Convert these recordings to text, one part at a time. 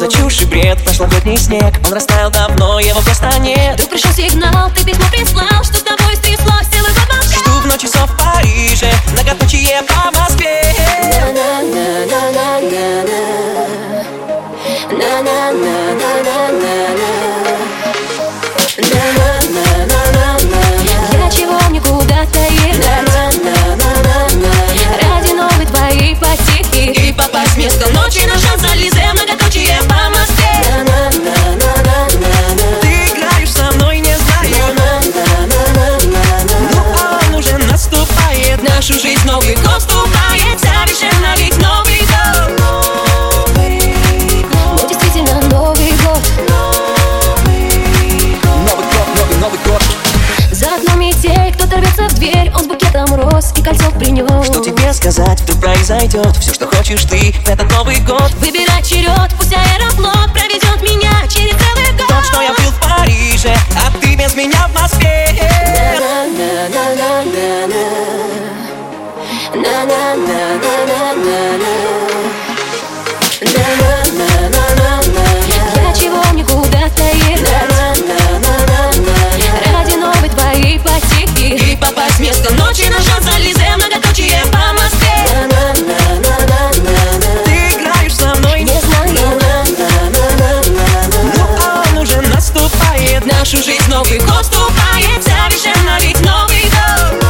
за чушь и бред? Прошлогодний снег, он растаял давно, его просто нет. Вдруг пришел сигнал, ты письмо прислал, что с тобой стряслось, целый год молчал. Жду в ночь часов в Париже, многоточие по Москве. Я чего мне куда-то ехать ради новой твоей потехи И попасть вместо ночи на Шанс-Элизе, многоточие по Москве. Ты играешь со мной, не знаю, но он уже наступает. Нашу жизнь Новый год вступает, совершенно ведь Новый год. Ну действительно Новый год. Новый год. За окном метель, кто-то рвется в дверь, он с букетом роз и кольцо принес. Что тебе сказать, вдруг произойдет все, что хочешь ты в этот Новый год. Выбирать черед, пусть аэрофлот проведет меня через целый год. Тот, что я был в Париже, а ты без меня в Москве. Я чего мне куда-то ехать ради новой твоей потехи И попасть вместо ночи на Шанс-Элизе, многоточие по Москве. Ты играешь со мной, не знаю, но он уже наступает. Нашу жизнь Новый год вступает, совершенно ведь Новый год.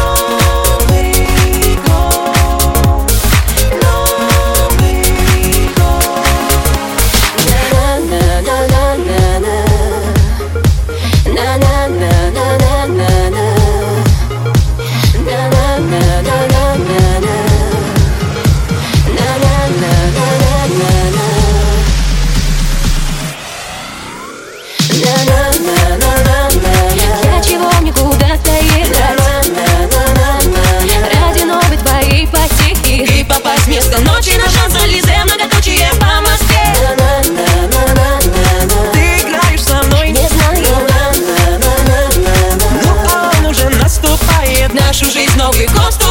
я чего мне куда-то ехать ради новой твоей потехи И попасть вместо ночи на Шанс-Элизе, многоточие по Москве. Ты играешь со мной, не знаю, но он уже наступает. Нашу жизнь Новый год